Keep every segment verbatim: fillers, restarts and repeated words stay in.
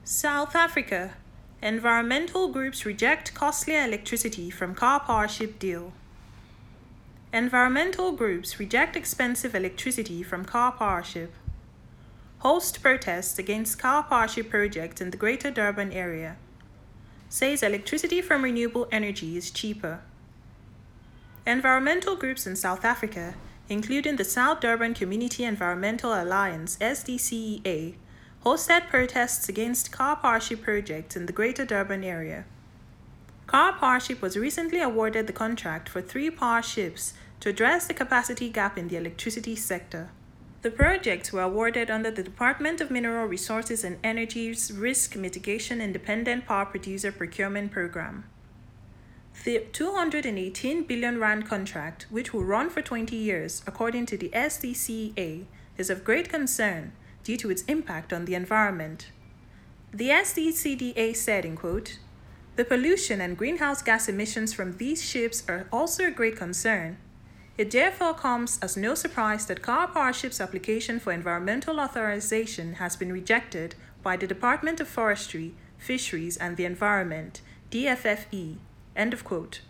South Africa. Environmental groups reject costlier electricity from Karpowership deal. Environmental groups reject expensive electricity from Karpowership. Host protests against Karpowership project in the Greater Durban area. Says electricity from renewable energy is cheaper. Environmental groups in South Africa, including the South Durban Community Environmental Alliance S D C E A, hosted protests against Karpowership projects in the Greater Durban area. Karpowership was recently awarded the contract for three power ships to address the capacity gap in the electricity sector. The projects were awarded under the Department of Mineral Resources and Energy's Risk Mitigation Independent Power Producer Procurement Program. The two hundred eighteen billion rand contract, which will run for twenty years, according to the S D C E A, is of great concern due to its impact on the environment. The S D C E A said, in quote, "The pollution and greenhouse gas emissions from these ships are also a great concern. It therefore comes as no surprise that Karpowership's application for environmental authorization has been rejected by the Department of Forestry, Fisheries and the Environment, D F F E," end of quote.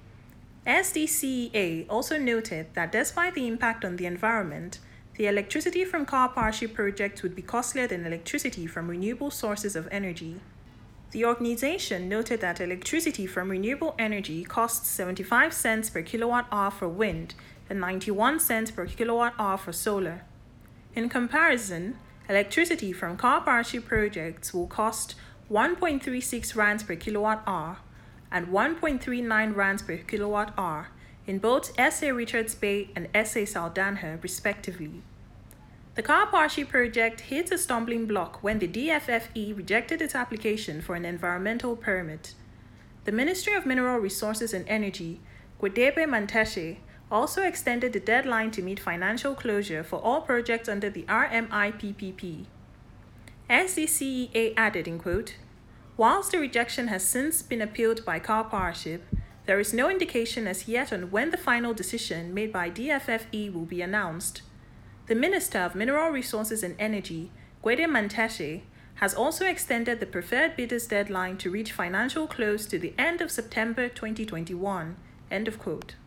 S D C E A also noted that despite the impact on the environment, the electricity from Karpowership projects would be costlier than electricity from renewable sources of energy. The organization noted that electricity from renewable energy costs seventy-five cents per kilowatt hour for wind and ninety-one cents per kilowatt hour for solar. In comparison, electricity from Karpowership projects will cost one point three six rands per kilowatt hour and one point three nine rands per kilowatt hour in both S A Richards Bay and S A Saldanha, respectively. The Karpowership project hit a stumbling block when the D F F E rejected its application for an environmental permit. The Ministry of Mineral Resources and Energy, Gwedepe Mantashe, also extended the deadline to meet financial closure for all projects under the R M I P P P. S D C E A added, in quote, "Whilst the rejection has since been appealed by Karpowership, there is no indication as yet on when the final decision made by D F F E will be announced. The Minister of Mineral Resources and Energy, Gwede Mantashe, has also extended the preferred bidders deadline to reach financial close to the end of September twenty twenty-one," end of quote.